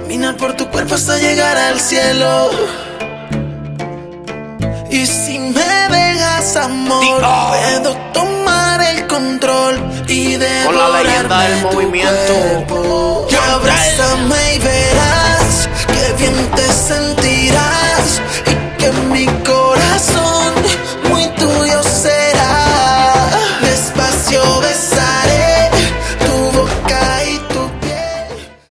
caminar por tu cuerpo hasta llegar al cielo. Y si me dejas, amor, puedo tomar el control y con la leyenda del devorarme tu movimiento. cuerpo. Y abrázame y verás que bien te sentirás.